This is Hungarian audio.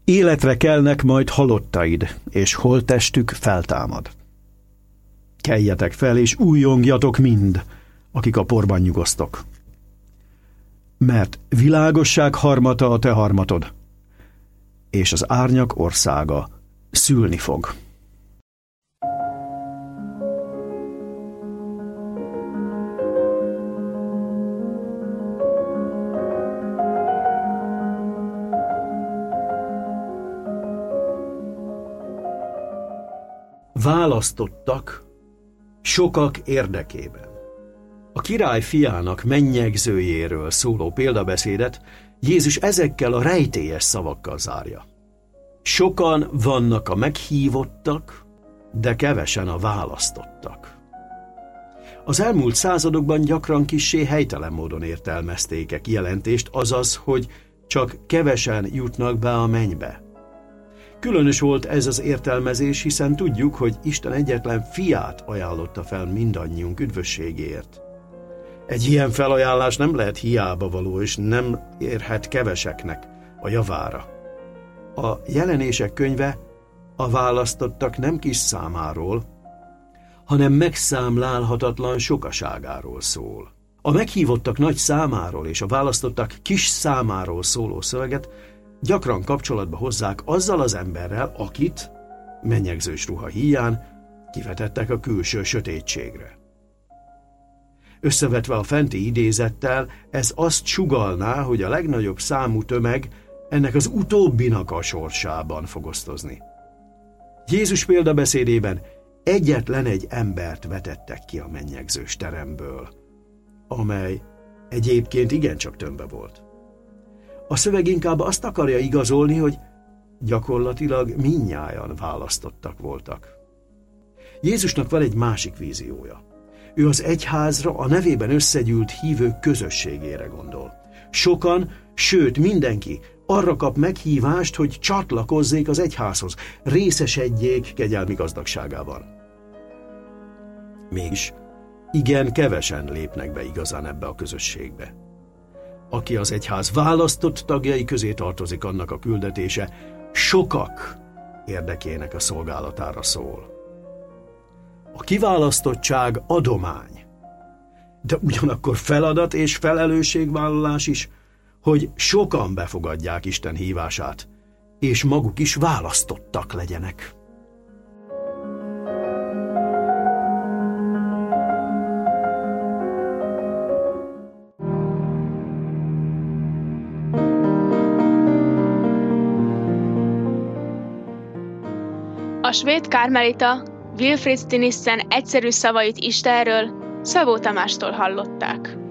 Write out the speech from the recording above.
Életre kelnek majd halottaid, és holttestük feltámad. Keljetek fel, és újjongjatok mind, akik a porban nyugosztok. Mert világosság harmata a te harmatod, és az árnyak országa szülni fog. Választottak sokak érdekében. A király fiának mennyegzőjéről szóló példabeszédet Jézus ezekkel a rejtélyes szavakkal zárja. Sokan vannak a meghívottak, de kevesen a választottak. Az elmúlt századokban gyakran kissé helytelen módon értelmezték a kijelentést, azaz, hogy csak kevesen jutnak be a mennybe. Különös volt ez az értelmezés, hiszen tudjuk, hogy Isten egyetlen fiát ajánlotta fel mindannyiunk üdvösségéért. Egy ilyen felajánlás nem lehet hiába való, és nem érhet keveseknek a javára. A Jelenések könyve a választottak nem kis számáról, hanem megszámlálhatatlan sokaságáról szól. A meghívottak nagy számáról és a választottak kis számáról szóló szöveget gyakran kapcsolatba hozzák azzal az emberrel, akit, mennyegzős ruha híján, kivetettek a külső sötétségre. Összevetve a fenti idézettel, ez azt sugallná, hogy a legnagyobb számú tömeg ennek az utóbbinak a sorsában fog osztozni. Jézus példabeszédében egyetlen egy embert vetettek ki a mennyegzős teremből, amely egyébként igencsak tömve volt. A szöveg inkább azt akarja igazolni, hogy gyakorlatilag mindnyájan választottak voltak. Jézusnak van egy másik víziója. Ő az egyházra, a nevében összegyűlt hívők közösségére gondol. Sokan, sőt mindenki arra kap meghívást, hogy csatlakozzék az egyházhoz, részesedjék kegyelmi gazdagságában. Mégis igen kevesen lépnek be igazán ebbe a közösségbe. Aki az egyház választott tagjai közé tartozik, annak a küldetése sokak érdekének a szolgálatára szól. A kiválasztottság adomány, de ugyanakkor feladat és felelősségvállalás is, hogy sokan befogadják Isten hívását, és maguk is választottak legyenek. A svéd karmelita Wilfrid Stenissen egyszerű szavait Istenről Szabó Tamástól hallották.